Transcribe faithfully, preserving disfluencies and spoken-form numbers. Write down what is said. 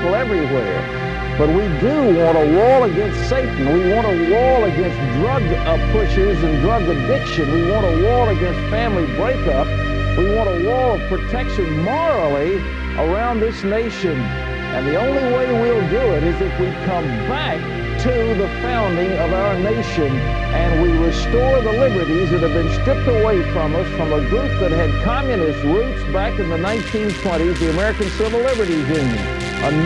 people everywhere. But we do want a wall against Satan. We want a wall against drug uh, pushers and drug addiction. We want a wall against family breakup. We want a wall of protection morally around this nation. And the only way we'll do it is if we come back to the founding of our nation and we restore the liberties that have been stripped away from us from a group that had communist roots back in the nineteen twenties, the American Civil Liberties Union. A